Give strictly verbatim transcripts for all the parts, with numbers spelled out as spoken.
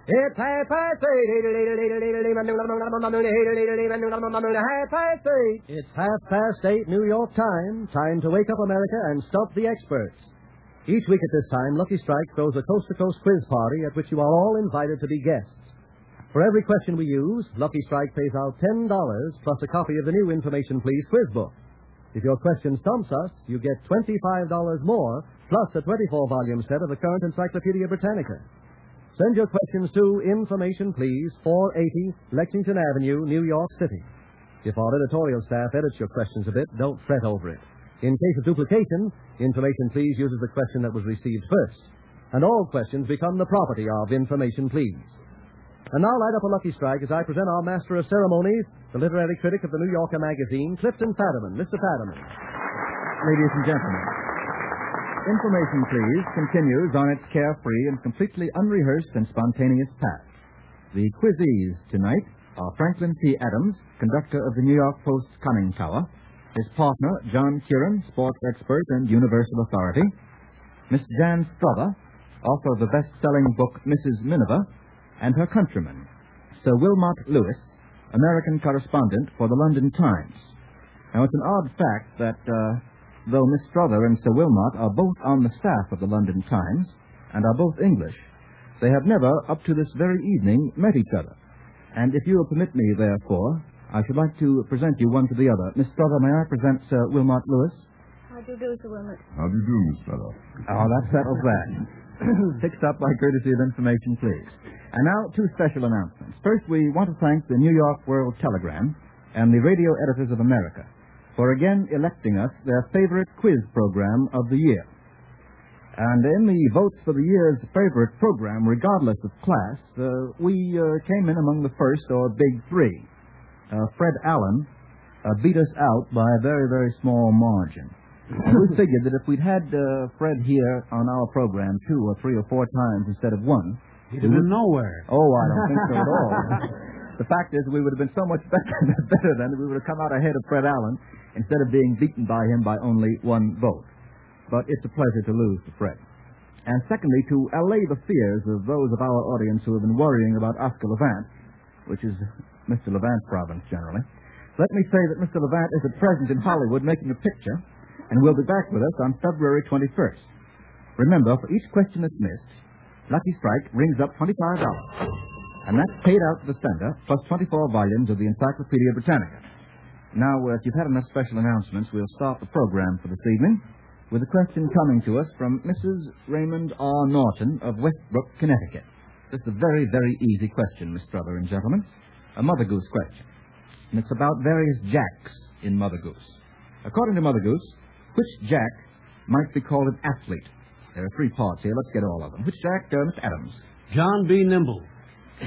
It's half past eight. Half past eight. It's half past eight New York time. Time to wake up America and stump the experts. Each week at this time, Lucky Strike throws a coast-to-coast quiz party at which you are all invited to be guests. For every question we use, Lucky Strike pays out ten dollars plus a copy of the new Information Please quiz book. If your question stumps us, you get twenty-five dollars more plus a twenty-four volume set of the current Encyclopedia Britannica. Send your questions to Information Please, four eighty Lexington Avenue, New York City. If our editorial staff edits your questions a bit, don't fret over it. In case of duplication, Information Please uses the question that was received first. And all questions become the property of Information Please. And now light up a Lucky Strike as I present our master of ceremonies, the literary critic of the New Yorker magazine, Clifton Fadiman. Mister Fadiman. Ladies and gentlemen, Information Please continues on its carefree and completely unrehearsed and spontaneous path. The quizees tonight are Franklin P. Adams, conductor of the New York Post's Conning Tower, his partner, John Curran, sports expert and universal authority, Miss Jan Strother, author of the best-selling book Missus Miniver, and her countryman, Sir Wilmot Lewis, American correspondent for the London Times. Now, it's an odd fact that, uh, though Miss Strother and Sir Wilmot are both on the staff of the London Times and are both English, they have never, up to this very evening, met each other. And if you will permit me, therefore, I should like to present you one to the other. Miss Strother, may I present Sir Wilmot Lewis? How do you do, Sir Wilmot? How do you do, Miss Strother? Oh, that settles that. Fixed up by courtesy of Information Please. And now, two special announcements. First, we want to thank the New York World Telegram and the Radio Editors of America for again electing us their favorite quiz program of the year. And in the votes for the year's favorite program, regardless of class, uh, we uh, came in among the first, or big three. Uh, Fred Allen uh, beat us out by a very, very small margin. We figured that if we'd had uh, Fred here on our program two or three or four times instead of one... He'd have been nowhere. Oh, I don't think so at all. The fact is, we would have been so much better, better than we would have come out ahead of Fred Allen instead of being beaten by him by only one vote. But it's a pleasure to lose to Fred. And secondly, to allay the fears of those of our audience who have been worrying about Oscar Levant, which is Mister Levant's province generally, let me say that Mister Levant is at present in Hollywood making a picture and will be back with us on February twenty-first. Remember, for each question that's missed, Lucky Strike rings up twenty-five dollars. And that's paid out to the sender, plus twenty-four volumes of the Encyclopedia Britannica. Now, uh, if you've had enough special announcements, we'll start the program for this evening with a question coming to us from Missus Raymond R. Norton of Westbrook, Connecticut. This is a very, very easy question, Miss Strother and gentlemen. A Mother Goose question. And it's about various jacks in Mother Goose. According to Mother Goose, which jack might be called an athlete? There are three parts here. Let's get all of them. Which jack, uh, Mister Adams? John B. Nimble. uh,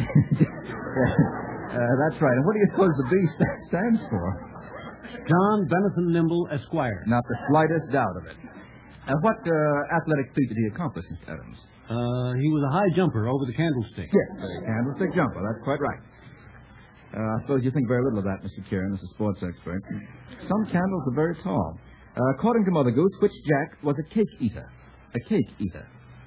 that's right. And what do you suppose the B stands for? John Benathan Nimble, Esquire. Not the slightest doubt of it. Uh, what uh, athletic feat did he accomplish, Mister Adams? Uh, he was a high jumper over the candlestick. Yes, the candlestick jumper. That's quite right. Uh, I suppose you think very little of that, Mister Kieran, as a sports expert. Some candles are very tall. Uh, according to Mother Goose, which jack was a cake eater? A cake eater.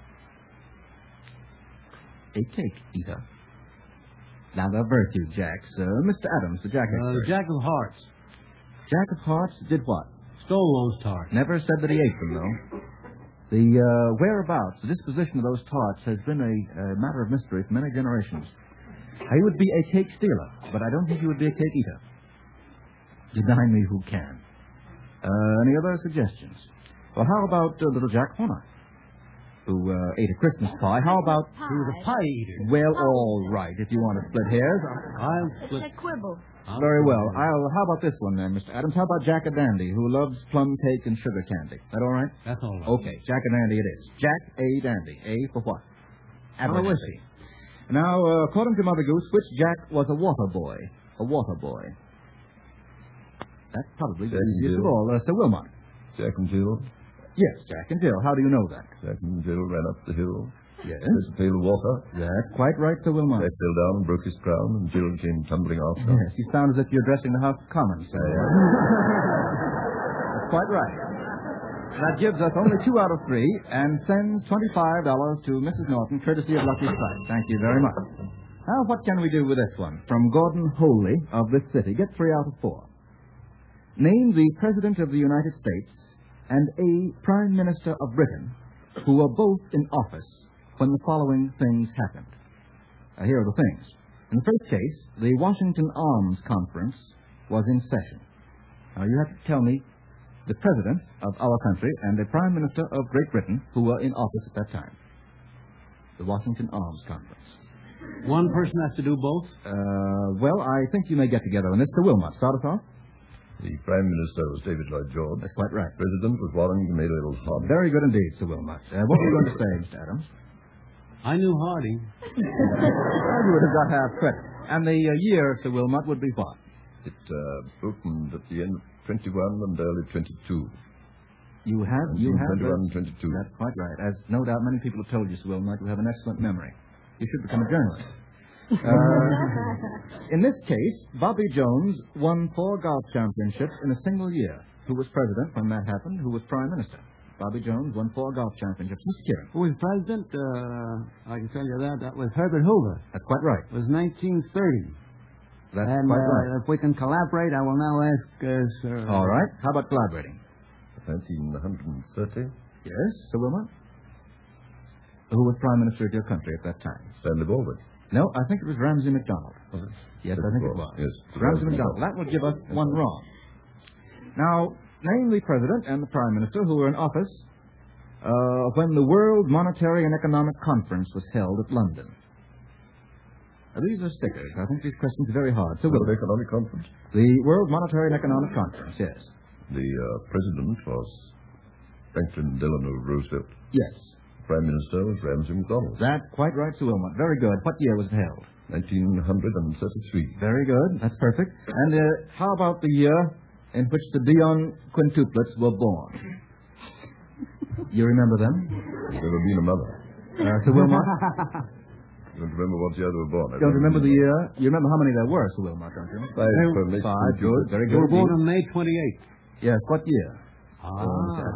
A cake eater. Now, there are very few jacks. Uh, Mister Adams, the jack expert. Uh, the Jack of Hearts. Jack of Hearts did what? Stole those tarts. Never said that he ate them, though. The uh, whereabouts, the disposition of those tarts has been a, a matter of mystery for many generations. He would be a cake stealer, but I don't think he would be a cake eater. Deny me who can. Uh, any other suggestions? Well, how about uh, little Jack Horner, who uh, ate a Christmas pie? How about... He was a pie eater. Well, all right, if you want to split hairs. I'll split... A quibble. I'll Very split well. hairs. I'll. How about this one, then, Mister Adams? How about Jack a Dandy, who loves plum cake and sugar candy? That all right? That's all right. Okay, Jack a Dandy it is. Jack a Dandy. A for what? Aloysius. Now, uh, according to Mother Goose, which Jack was a water boy? A water boy. That's probably the Jack and easiest of Jill. all. Uh, Sir Wilmot. Jack and Jill. Yes, Jack and Jill. How do you know that? Jack and Jill ran up the hill. Yes. There's a pail of water. That's quite right, Sir Wilmot. Jack fell down and broke his crown, and Jill came tumbling after. Yes, you sound as if you're addressing the House of Commons, sir. That's quite right. That gives us only two out of three and sends twenty-five dollars to Missus Norton, courtesy of Lucky Strike. Thank you very much. Now, what can we do with this one? From Gordon Holy of this city. Get three out of four. Name the President of the United States and a Prime Minister of Britain who were both in office when the following things happened. Now, here are the things. In the first case, the Washington Arms Conference was in session. Now, you have to tell me the President of our country and the Prime Minister of Great Britain who were in office at that time. The Washington Arms Conference. One person has to do both? Uh, well, I think you may get together on this. Sir Wilmot, start us off. The Prime Minister was David Lloyd George. That's quite right. President was Warren Mayfield Harding. Very good indeed, Sir Wilmot. Uh, what were you going to say, Mister Adams? I knew Harding. Well, you would have got half credit. And the uh, year, Sir Wilmot, would be what? It uh, opened at the end of twenty-one and early twenty-two. You have, you have. twenty-one and twenty-two. That's quite right. As no doubt many people have told you, Sir Wilmot, you have an excellent memory. You should become a journalist. Uh, in this case, Bobby Jones won four golf championships in a single year. Who was president when that happened? Who was prime minister? Bobby Jones won four golf championships. Mister Kieran. Who was president? Uh, I can tell you that. That was Herbert Hoover. That's quite right. It was nineteen thirty. That's and, quite uh, right. if we can collaborate, I will now ask uh, Sir... All right. How about collaborating? nineteen thirty. Yes, Sir Wilmot? Who was prime minister of your country at that time? Stanley Baldwin. No, I think it was Ramsay MacDonald. Was it? Yes, I think it was. Yes. Ramsay MacDonald. That would give us one wrong. Now, name the president and the prime minister who were in office uh, when the World Monetary and Economic Conference was held at London. Now, these are stickers. I think these questions are very hard. So, World we'll... Economic Conference. The World Monetary and Economic Conference, yes. The uh, president was Franklin Delano Roosevelt. Yes. Prime Minister was Ramsay MacDonald. That's quite right, Sir Wilmot. Very good. What year was it held? nineteen thirty-three. Very good. That's perfect. And uh, how about the year in which the Dion quintuplets were born? You remember them? There's never been a mother. Uh, Sir Wilmot? I don't remember what year they were born. I Don't remember the year? You remember how many there were, Sir Wilmot, don't you? Five. Five. Five. Good. Very They good. were born on May twenty-eighth. Yes. What year? Ah.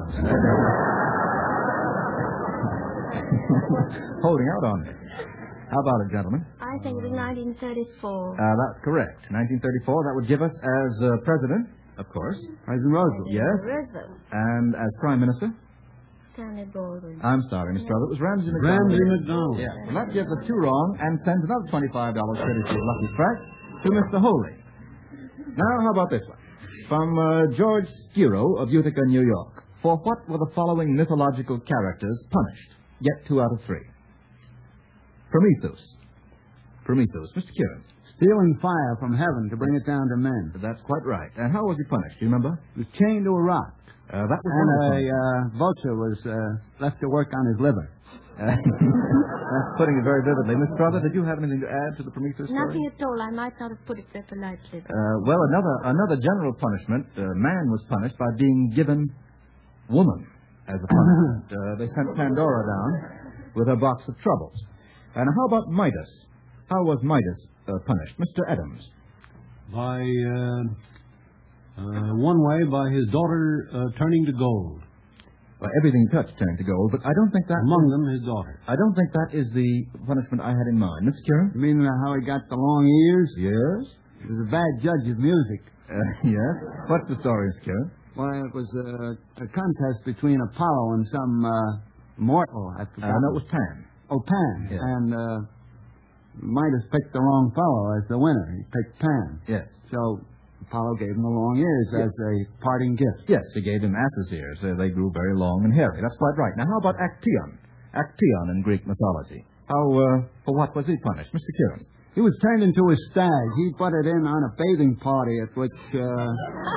Holding out on me. How about it, gentlemen? I think it was nineteen thirty-four. Uh, that's correct. nineteen thirty-four. That would give us as uh, president, of course. President Roosevelt. Yes. Roosevelt. And as prime minister? Stanley Baldwin. I'm sorry, Mister Strother. It was Ramsay MacDonald. Ramsay MacDonald. Yeah. Well, that gives us two wrong and sends another twenty-five dollars courtesy of Lucky Strike to Mister Holy. Now, how about this one? From uh, George Skiro of Utica, New York. For what were the following mythological characters punished? Get two out of three. Prometheus. Prometheus. Mister Kieran. Stealing fire from heaven to bring it down to men. That's quite right. And how was he punished? Do you remember? He was chained to a rock. Uh, that was And wonderful. a uh, vulture was uh, left to work on his liver. Uh, that's putting it very vividly. Miss Strother, did you have anything to add to the Prometheus story? Nothing at all. I might not have put it so politely. Uh, well, another another general punishment. Uh, man was punished by being given woman as a punishment. uh, they sent Pandora down with her box of troubles. And how about Midas? How was Midas uh, punished? Mister Adams. By, uh, uh, one way, by his daughter uh, turning to gold. Well, everything he touched turned to gold, but I don't think that... Among them, his daughter. I don't think that is the punishment I had in mind. Mister Kieran? You mean uh, how he got the long ears? Yes? He was a bad judge of music. Uh, yes? What's the story, Mister Kieran? Well, it was uh, a contest between Apollo and some uh, mortal. I Uh, forgot. no, it was Pan. Oh, Pan. Yeah. And uh, Midas picked the wrong fellow as the winner. He picked Pan. Yes. So Apollo gave him the long ears Yes. as a parting gift. Yes, he gave him ass's ears. Uh, they grew very long and hairy. That's quite right. Now, how about Actaeon? Actaeon in Greek mythology. How, uh, for what was he punished? Mister Kieran? He was turned into a stag. He butted in on a bathing party at which uh,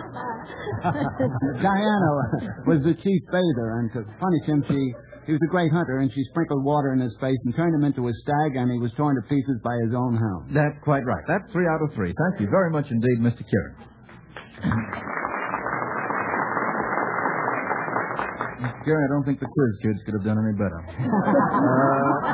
Diana was the chief bather, and to punish him, she he was a great hunter, and she sprinkled water in his face and turned him into a stag, and he was torn to pieces by his own hound. That's quite right. That's three out of three. Thank you very much indeed, Mister Kieran. Mister Kieran, I don't think the quiz kids could have done any better. uh,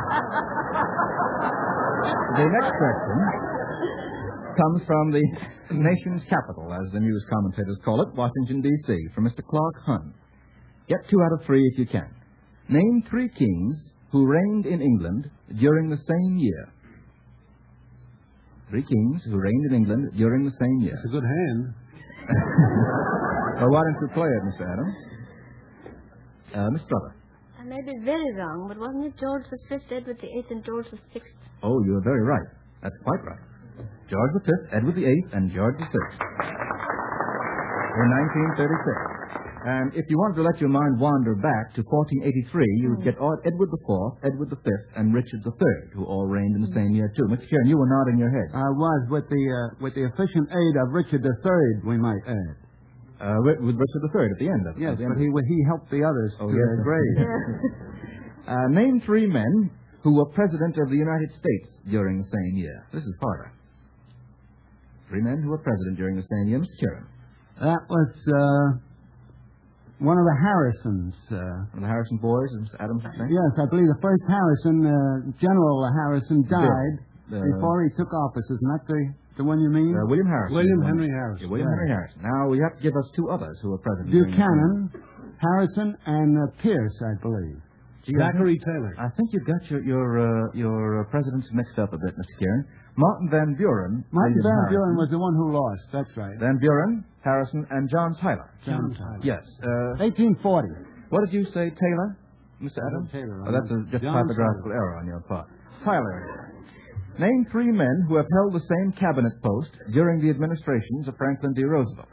the next question comes from the nation's capital, as the news commentators call it, Washington, D C, from Mister Clark Hunn. Get two out of three if you can. Name three kings who reigned in England during the same year. Three kings who reigned in England during the same year. It's a good hand. Well, why don't you play it, Mister Adams? Uh, Miss Strother. I may be very wrong, but wasn't it George the Fifth, Edward the Eighth, and George the Sixth? Oh, you're very right. That's quite right. George the Fifth, Edward the Eighth, and George the Sixth. In nineteen thirty-six. And if you wanted to let your mind wander back to fourteen eighty-three, you would get Edward the Fourth, Edward the Fifth, and Richard the Third, who all reigned in the same year, too. Mister Kieran, you were nodding your head. I was, with the uh, with the efficient aid of Richard the Third, we might add. Uh, with, with Richard the Third at the end of it. Yes, at the end but of he he helped the others. Oh, to yes, their great. uh, name three men who were President of the United States during the same year. This is harder. Three men who were President during the same year. Mister Kieran. That was uh, one of the Harrisons. Uh, One of the Harrison boys, is Mister Adams' name? yes, I believe the first Harrison, uh, General Harrison, died Uh, before he took office. Isn't that the, the one you mean? Uh, William Harrison. William Henry Harrison. Yeah, William Yeah. Henry Harrison. Now, you have to give us two others who were President. during the same Buchanan, Harrison, and uh, Pierce, I believe. year. Zachary Taylor. I think you've got your your uh, your uh, presidents mixed up a bit, Mister Kieran. Martin Van Buren. Martin William Van Harrison. Buren was the one who lost. That's right. Van Buren, Harrison, and John Tyler. John Tyler. Yes. Uh, eighteen forty. what did you say, Taylor, Mister Adams? Taylor. Oh, that's a, just a John typographical error on your part. Tyler. Name three men who have held the same cabinet post during the administrations of Franklin D. Roosevelt.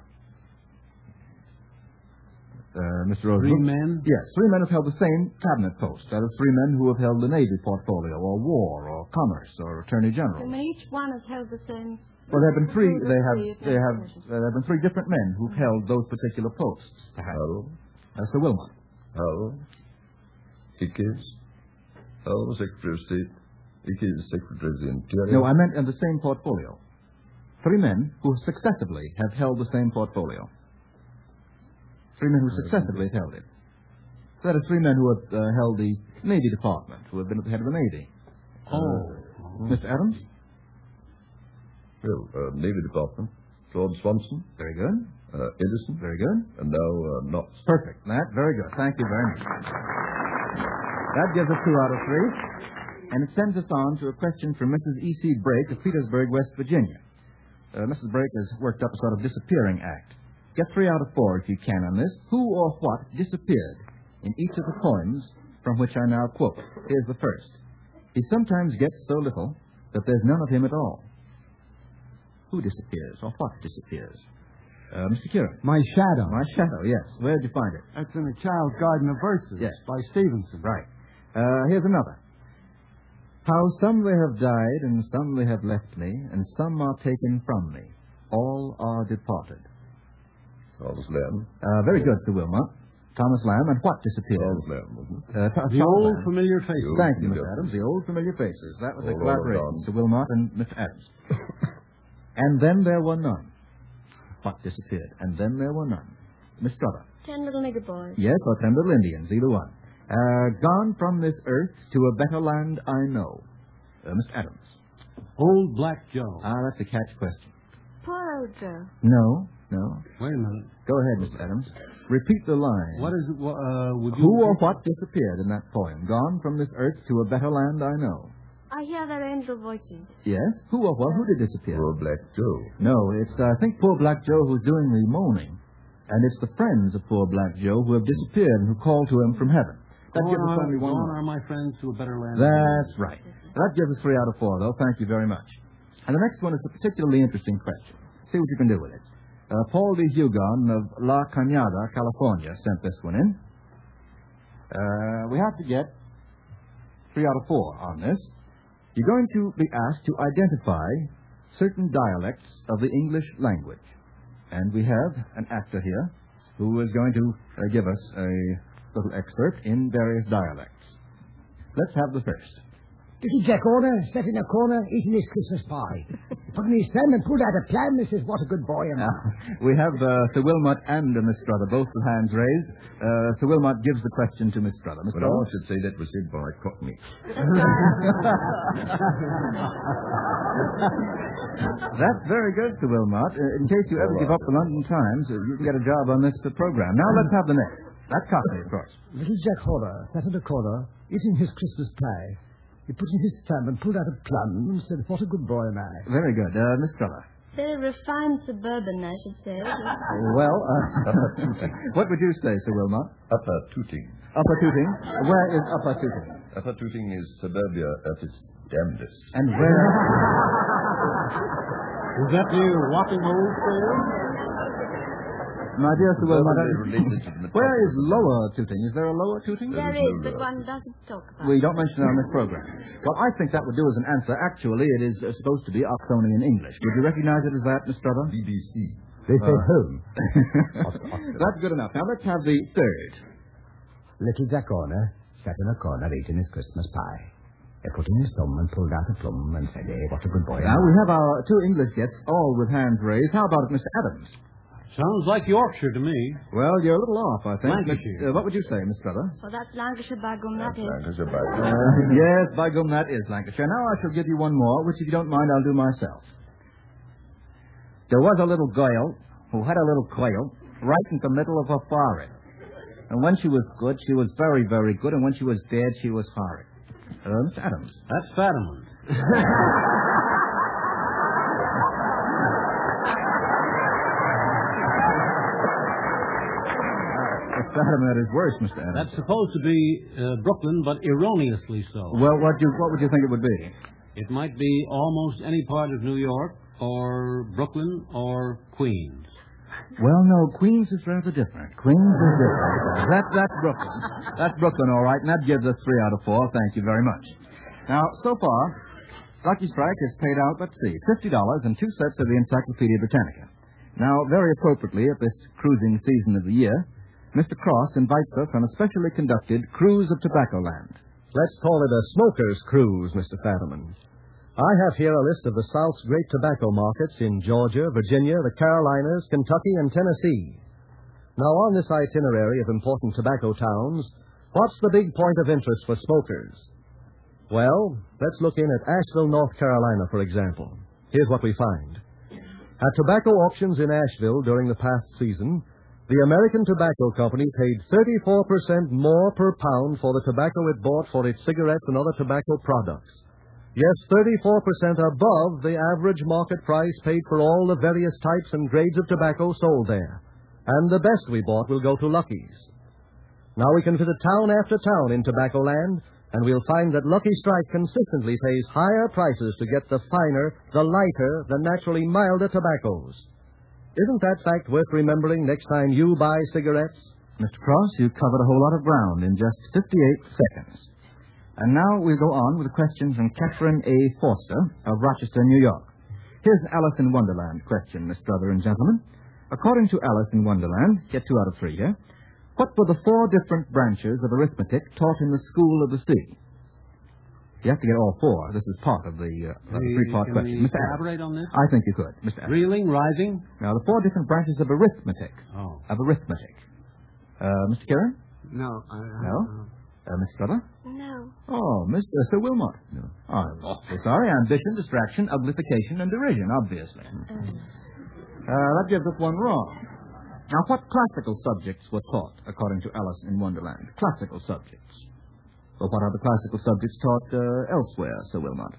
Uh, Mister Roosevelt. Three men? Yes, three men have held the same cabinet post. That is, three men who have held the Navy portfolio, or War, or Commerce, or Attorney General. And each one has held the same. Well, there have been three. They have. Three They have. administrations. Uh, there have been three different men who've held those particular posts. Hal, Uh, Sir Wilmot. Hal, Hickes, Hal was Secretary of State, Hickes Secretary of the Interior. No, I meant in the same portfolio. Three men who successively have held the same portfolio. Three men who successively have held it. So that is three men who have uh, held the Navy Department, who have been at the head of the Navy. Oh. Mister Adams? Well, uh, Navy Department, Claude Swanson, Very good. uh, Edison, Very good. and now uh, Knox. Perfect. That, very good. Thank you very much. That gives us two out of three. And it sends us on to a question from Missus E C Brake of Petersburg, West Virginia. Uh, Missus Brake has worked up a sort of disappearing act. Get three out of four if you can on this. Who or what disappeared in each of the poems from which I now quote? Here's the first. He sometimes gets so little that there's none of him at all. Who disappears or what disappears? Uh, Mister Kieran. My Shadow. My shadow, yes. Where did you find it? That's in the Child's Garden of Verses. Yes. By Stevenson. Right. Uh, here's another. How some they have died, and some they have left me, and some are taken from me. All are departed. Thomas Lamb. Uh, very good, Sir Wilmot. Thomas Lamb, and what disappeared? Thomas Lamb, wasn't it? Uh, Th- The Thomas old Lamb. familiar faces. You- Thank you, Mister Yeah. Adams. The old familiar faces. That was a All collaboration, around. Sir Wilmot and Mister Adams. And then there were none. What disappeared? And then there were none. Miss Strother. Ten little nigger boys. Yes, or ten little Indians, either one. Uh, gone from this earth to a better land I know. Uh, Mister Adams. Old Black Joe. Ah, that's a catch question. Poor old Joe. No, no. Wait a minute. Go ahead, Mister Adams. Repeat the line. What is it? wha- Uh, would you? Who or what disappeared in that poem? Gone from this earth to a better land I know. I hear their angel voices. Yes? Who or what? Who did disappear? Poor Black Joe. No, it's, uh, I think, poor Black Joe who's doing the moaning. And it's the friends of poor Black Joe who have disappeared and who call to him from heaven. That Gone gives us are, only one gone more. are my friends to a better land. That's right. That gives us three out of four, though. Thank you very much. And the next one is a particularly interesting question. See what you can do with it. Uh, Paul D. Hugon of La Cañada, California, sent this one in. Uh, we have to get three out of four on this. You're going to be asked to identify certain dialects of the English language. And we have an actor here who is going to uh, give us a little excerpt in various dialects. Let's have the first. Little Jack Horner sat in a corner eating his Christmas pie. Put in his thumb and pulled out a plum and says, what a good boy am I. Now, we have uh, Sir Wilmot and uh, Miss Strother, both with hands raised. Uh, Sir Wilmot gives the question to Miss Strother. Miss Well, Strother? I should say that was said by Cockney. That's very good, Sir Wilmot. Uh, in case you ever give up the London Times, uh, you can get a job on this uh, program. Now let's have the next. That's Cockney, of course. Little Jack Horner sat in a corner eating his Christmas pie. He put in his thumb and pulled out a plum and said, what a good boy am I. Very good. Uh, Miss Strother. Very refined suburban, I should say. Well, uh, what would you say, Sir Wilmot? Upper Tooting. Upper Tooting? Where is Upper Tooting? Upper Tooting is suburbia at its damnedest. And where... Is that near Wapping Old Fair? My dear Sir Wilmot, Related to the where is Lower Tooting? Is there a Lower Tooting? There is, but one doesn't talk about We it. don't mention it on this program. Well, I think that would do as an answer. Actually, it is uh, supposed to be Oxonian English. Would you recognize it as that, Miss Strother? B B C. They say Uh. home. That's good enough. Now let's have the third. Little Jack Horner sat in a corner eating his Christmas pie. He put in his thumb and pulled out a plum and said, hey, what a good boy am Now I. we have our two English guests, all with hands raised. How about it, Mister Adams? Sounds like Yorkshire to me. Well, you're a little off, I think. Lancashire. But, uh, what would you say, Miss Strother? Well, that's Lancashire by gum, that is. Lancashire by Uh, yes, by gum, that is Lancashire. Now I shall give you one more, which, if you don't mind, I'll do myself. There was a little girl who had a little quail right in the middle of her forehead. And when she was good, she was very, very good. And when she was bad, she was horrid. Uh, Mister Adams. That's Fadiman. Fadiman at his worst, Mister Adams. That's supposed to be uh, Brooklyn, but erroneously so. Well, what, do, what would you think it would be? It might be almost any part of New York, or Brooklyn, or Queens. Well, no, Queens is rather different. Queens is different. That, that's Brooklyn. That's Brooklyn, all right, and that gives us three out of four. Thank you very much. Now, so far, Lucky Strike has paid out, let's see, fifty dollars and two sets of the Encyclopedia Britannica. Now, very appropriately, at this cruising season of the year, Mister Cross invites us on a specially conducted cruise of Tobacco Land. Let's call it a smoker's cruise, Mister Fadiman. I have here a list of the South's great tobacco markets in Georgia, Virginia, the Carolinas, Kentucky, and Tennessee. Now, on this itinerary of important tobacco towns, what's the big point of interest for smokers? Well, let's look in at Asheville, North Carolina, for example. Here's what we find. At tobacco auctions in Asheville during the past season, the American Tobacco Company paid thirty-four percent more per pound for the tobacco it bought for its cigarettes and other tobacco products. Yes, thirty-four percent above the average market price paid for all the various types and grades of tobacco sold there. And the best we bought will go to Lucky's. Now we can visit town after town in Tobacco Land, and we'll find that Lucky Strike consistently pays higher prices to get the finer, the lighter, the naturally milder tobaccos. Isn't that fact worth remembering next time you buy cigarettes? Mister Cross, you've covered a whole lot of ground in just fifty-eight seconds. And now we'll go on with a question from Catherine A. Forster of Rochester, New York. Here's an Alice in Wonderland question, Miss Strother and gentlemen. According to Alice in Wonderland, get two out of three here, what were the four different branches of arithmetic taught in the School of the Sea? You have to get all four. This is part of the, uh, uh, We- three-part can question. we Mister Adams. elaborate on this? I think you could, Mister Adams. Reeling, rising? Now, the four different branches of arithmetic. Oh. Of arithmetic. Uh, Mister Kieran? No, I... No? Uh, Miss Strother? No. Oh, Mister Sir Wilmot. No. Oh, I'm awfully sorry. Ambition, distraction, uglification, and derision, obviously. Uh, that gives us one wrong. Now, what classical subjects were taught, according to Alice in Wonderland? Classical subjects. Well, what are the classical subjects taught uh, elsewhere, Sir Wilmot?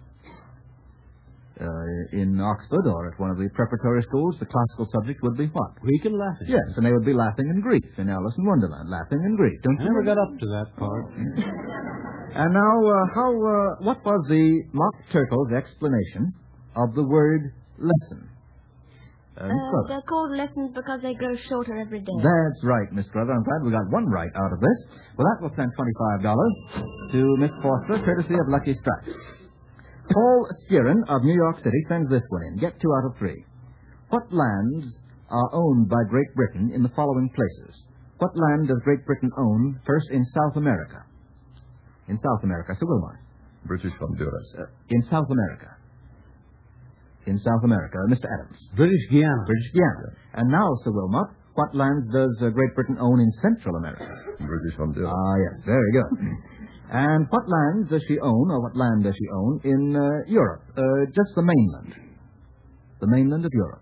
Uh, in Oxford or at one of the preparatory schools, the classical subject would be what? Greek and Latin. Yes, and they would be laughing in Greek in Alice in Wonderland. Laughing in Greek. Don't I you never remember? got up to that part. And now, uh, how, uh, what was the Mock Turtle's explanation of the word lesson? Uh, Miss Uh, Strother. they're called lessons because they grow shorter every day. That's right, Miss Strother. I'm glad we got one right out of this. Well, that will send twenty-five dollars to Miss Forster, courtesy of Lucky Strike. Paul Skiren of New York City sends this one in. Get two out of three. What lands are owned by Great Britain in the following places? What land does Great Britain own first in South America? In South America, Sir Wilmot. British Honduras. Uh, in South America. In South America, Mister Adams. British Guiana. British Guiana. And now, Sir Wilmot, what lands does uh, Great Britain own in Central America? British Honduras. Ah, yes, very good. And what lands does she own, or what land does she own, in uh, Europe? Uh, just the mainland. The mainland of Europe.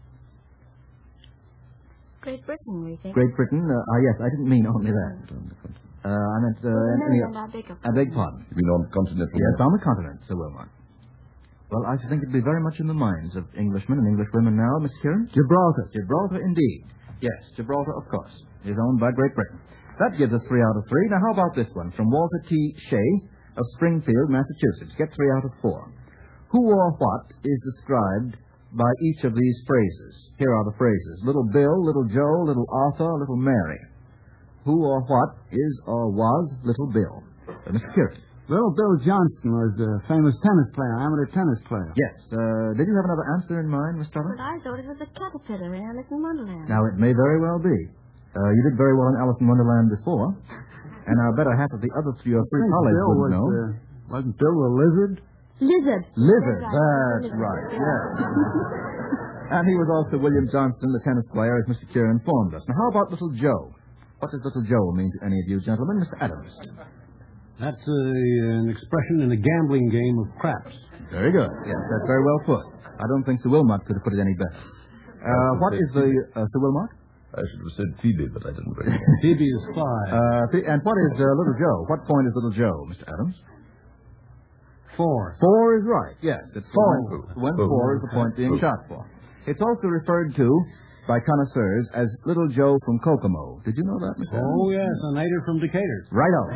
Great Britain, we think. Great Britain, uh, ah, yes, I didn't mean only that. Uh, I meant... Uh, The any- mainland, I beg your I beg pardon. You mean on continental? Yes, on the continent, Sir Wilmot. Well, I should think it'd be very much in the minds of Englishmen and Englishwomen now, Mister Kieran. Gibraltar. Gibraltar, indeed. Yes, Gibraltar, of course, is owned by Great Britain. That gives us three out of three. Now, how about this one? From Walter T. Shea of Springfield, Massachusetts. Get three out of four. Who or what is described by each of these phrases? Here are the phrases. Little Bill, Little Joe, Little Arthur, Little Mary. Who or what is or was Little Bill? Uh, Mister Kieran. Little Bill Johnson was a famous tennis player, amateur tennis player. Yes. Uh, did you have another answer in mind, Miss Trevor? But I thought it was a caterpillar in Alice in Wonderland. Now, it may very well be. Uh, you did very well in Alice in Wonderland before, and I bet a half of the other three or three colleagues Bill would was, know. uh, wasn't Bill a lizard? Lizard. Lizard, That's that's Lizard. right, yes. And he was also William Johnston, the tennis player, as Mister Kieran informed us. Now, how about Little Joe? What does Little Joe mean to any of you gentlemen? Mister Adams. That's a, an expression in a gambling game of craps. Very good. Yes, that's very well put. I don't think Sir Wilmot could have put it any better. Uh, what is the... Uh, Sir Wilmot? I should have said Phoebe, but I didn't bring it. Phoebe is five. Uh, th- and what is uh, Little Joe? What point is Little Joe, Mister Adams? Four. Four is right, yes. It's Four. When, when four is the point being shot for. It's also referred to by connoisseurs as Little Joe from Kokomo. Did you know that, Mister Adams? Oh, yes, a native from Decatur. Right on.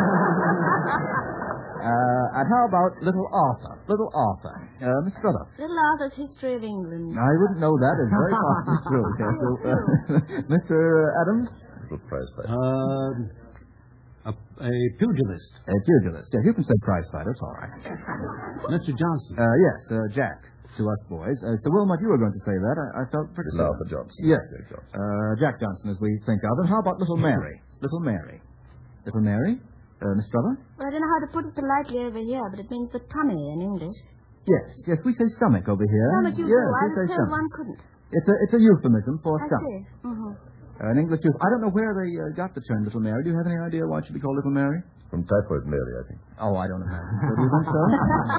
uh, and how about Little Arthur? Little Arthur. Uh, Miss Struther. Little Arthur's History of England. I wouldn't know that. It's very possibly true. Yes, so, uh, Mister Adams? Little prize fighter. Uh, a, a pugilist. A pugilist. Yes, you can say prize fighter. It's all right. Mister Johnson. Uh, yes, uh, Jack, to us boys. Uh, Sir Wilmot, you were going to say that. I, I felt pretty Little sure. Arthur Johnson. Yes. Jack Johnson. Uh, Jack Johnson, as we think of. And how about Little Mary? Little Mary. Little Mary? Uh, Miss Struther? Well, I don't know how to put it politely over here, but it means the tummy in English. Yes, yes, we say stomach over here. Stomach, you yes, do. I we was say told stomach. one couldn't. It's a, it's a euphemism for I stomach. see. Mm-hmm. Uh, an English euphemism. I don't know where they uh, got the term Little Mary. Do you have any idea why it should be called Little Mary? From Typhoid Mary, I think. Oh, I don't know. So do you think so?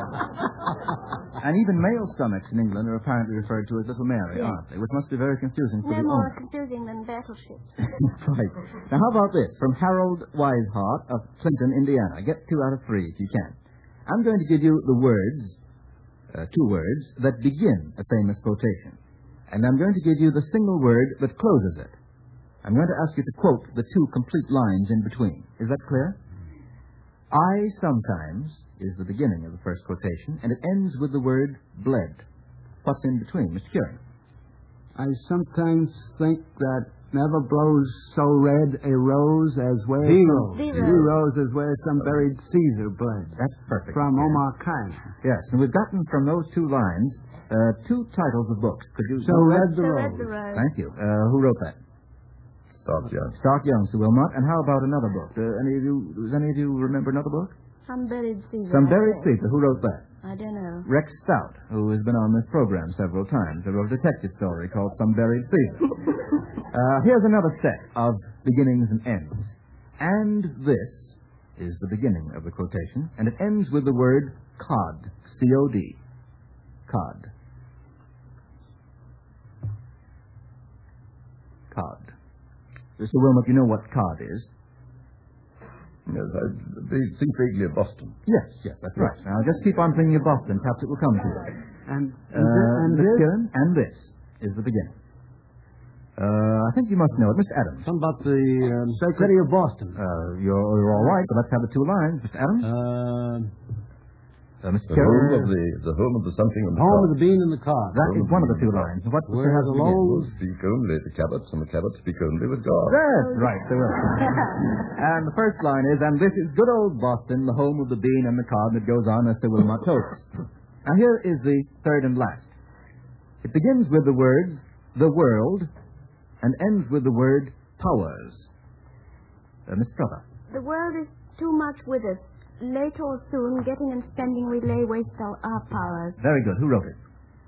And even male stomachs in England are apparently referred to as Little Mary, Yes. aren't they? Which must be very confusing for No the more owner. confusing than battleships. Right. Now, how about this? From Harold Wiseheart of Clinton, Indiana. Get two out of three if you can. I'm going to give you the words, uh, two words, that begin a famous quotation. And I'm going to give you the single word that closes it. I'm going to ask you to quote the two complete lines in between. Is that clear? I sometimes is the beginning of the first quotation, and it ends with the word bled. What's in between, Mister Kieran? I sometimes think that never blows so red a rose as where The some, rose. The the rose. rose is where some buried Caesar bled. That's perfect. From Kieran. Omar Khayyam. Yes, and we've gotten from those two lines uh, two titles of books. Could you... So red the So rose. read the rose. Thank you. Uh, who wrote that? Stark Young. Stark Young, Sir Wilmot. And how about another book? Uh, any of you, does any of you remember another book? Some buried Caesar. Some I Buried think. Caesar. Who wrote that? I don't know. Rex Stout, who has been on this program several times. He wrote a detective story called Some Buried Caesar. uh, here's another set of beginnings and ends. And this is the beginning of the quotation, and it ends with the word cod. C O D. Cod. Cod. Mister Wilmot, you know what cod is? Yes, I, they think vaguely of Boston. Yes, yes, that's right. Now, just keep on thinking of Boston. Perhaps it will come to you. And, Uh, and, thi- and Mister this? Kieran, and this is the beginning. Uh, I think you must know it. Mister Adams. Something about the um, city of Boston. Uh, you're, you're all right, but let's have the two lines. Mister Adams? Uh, Uh, Mister The home of Kieran? the, the home of the something on the home top. of the bean and the cod. That is one of the two lines. What does it Where have the to begin? low- Will speak only to Cabot, and the Cabot speak only with God. That's right, there is. And the first line is, and this is good old Boston, the home of the bean and the cod, that goes on as Sir Wilmot told us. Now here is the third and last. It begins with the words, the world, and ends with the word, powers. Uh, Miss Struther. The world is too much with us. Late or soon, getting and spending we lay waste our, our powers. Very good. Who wrote it?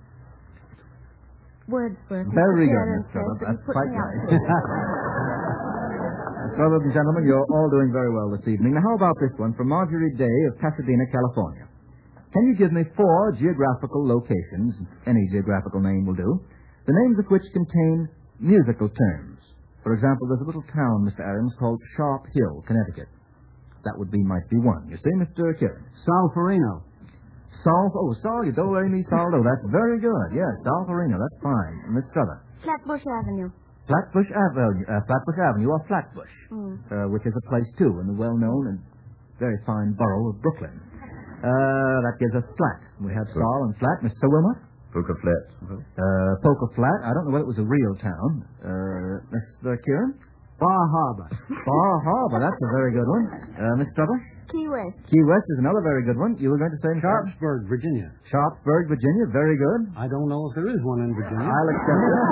Wordsworth. Very Mister good, Clarence Miss says Trevor. that he That's put quite me up right. to it. Brothers and gentlemen, you're all doing very well this evening. Now, how about this one from Marjorie Day of Pasadena, California? Can you give me four geographical locations, any geographical name will do, the names of which contain musical terms? For example, there's a little town, Mister Adams, called Sharp Hill, Connecticut. That would be, might be one. You see, Mister Kieran? Solferino. Sol, oh, Sol, you do, re, mi, sol, do. That's very good. Yes, Solferino, that's fine. Miss Strother? Flatbush Avenue. Flatbush Avenue, uh, Flatbush Avenue, or Flatbush, Mm. uh, which is a place, too, in the well-known and very fine borough of Brooklyn. Uh, that gives us Flat. We have Sol and Flat. Mister Wilmot? Poker Flat. Uh, Poker Flat. I don't know whether it was a real town. Uh, Mister Kieran? Bar Harbor. Bar Harbor, that's a very good one. Uh, Miss Strother? Key West. Key West is another very good one. You were going to say, Mister Sharpsburg, Virginia. Sharpsburg, Virginia, very good. I don't know if there is one in Virginia. I'll accept it.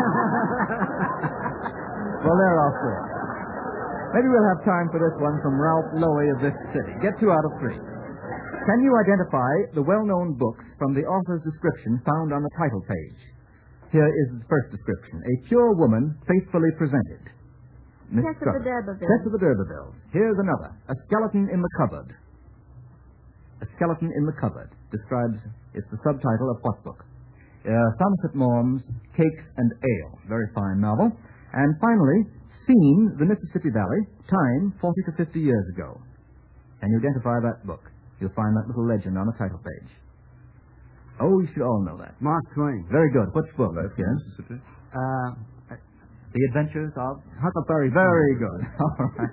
Well, they're off three. Maybe we'll have time for this one from Ralph Lowy of this city. Get two out of three. Can you identify the well-known books from the author's description found on the title page? Here is the first description. A pure woman faithfully presented. Miss Tess of Strother. the D'Urbervilles. Tess of the D'Urbervilles. Here's another. A skeleton in the cupboard. A skeleton in the cupboard describes, it's the subtitle of what book? Uh, Somerset Maugham's Cakes and Ale. Very fine novel. And finally, Seen, the Mississippi Valley, time forty to fifty years ago. Can you identify that book? You'll find that little legend on the title page. Oh, you should all know that. Mark Twain. Very good. Which book? Yes. Mississippi. Uh, The Adventures of Huckleberry. Very good. All right.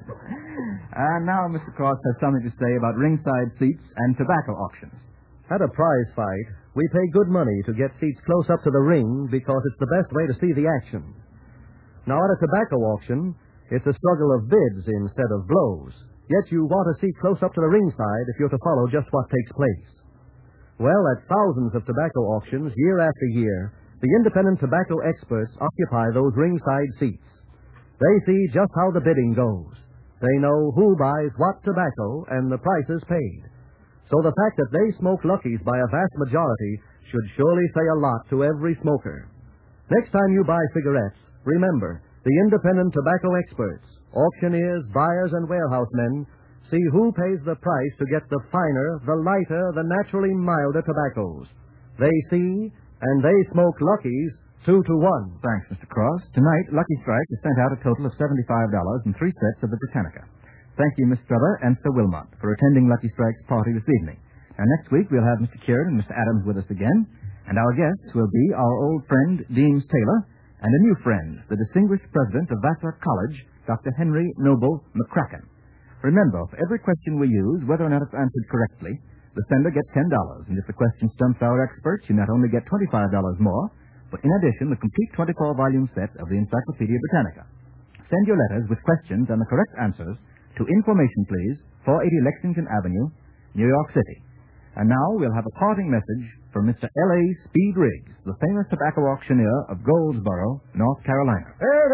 And now Mister Cross has something to say about ringside seats and tobacco auctions. At a prize fight, we pay good money to get seats close up to the ring because it's the best way to see the action. Now, at a tobacco auction, it's a struggle of bids instead of blows. Yet you want a seat close up to the ringside if you're to follow just what takes place. Well, at thousands of tobacco auctions, year after year, the independent tobacco experts occupy those ringside seats. They see just how the bidding goes. They know who buys what tobacco and the prices paid. So the fact that they smoke Lucky's by a vast majority should surely say a lot to every smoker. Next time you buy cigarettes, remember, the independent tobacco experts, auctioneers, buyers, and warehousemen see who pays the price to get the finer, the lighter, the naturally milder tobaccos. They see and they smoke Lucky's two to one. Thanks, Mister Cross. Tonight, Lucky Strike has sent out a total of seventy-five dollars and three sets of the Britannica. Thank you, Miss Strother and Sir Wilmot, for attending Lucky Strike's party this evening. Now, next week, we'll have Mister Kieran and Mister Adams with us again, and our guests will be our old friend, Deems Taylor, and a new friend, the distinguished president of Vassar College, Doctor Henry Noble McCracken. Remember, for every question we use, whether or not it's answered correctly, the sender gets ten dollars, and if the question stumps our experts, you not only get twenty-five dollars more, but in addition, the complete twenty-four volume set of the Encyclopedia Britannica. Send your letters with questions and the correct answers to Information, please, four eighty Lexington Avenue, New York City. And now we'll have a parting message from Mister L A Speed Riggs, the famous tobacco auctioneer of Goldsboro, North Carolina.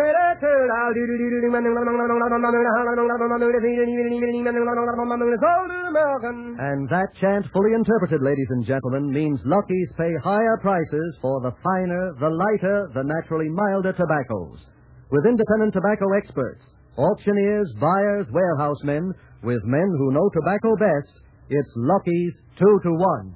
And that chant, fully interpreted, ladies and gentlemen, means Lucky's pay higher prices for the finer, the lighter, the naturally milder tobaccos. With independent tobacco experts, auctioneers, buyers, warehousemen, with men who know tobacco best, it's Lucky's two to one.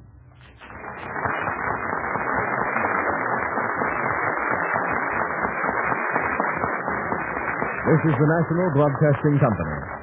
This is the National Broadcasting Company.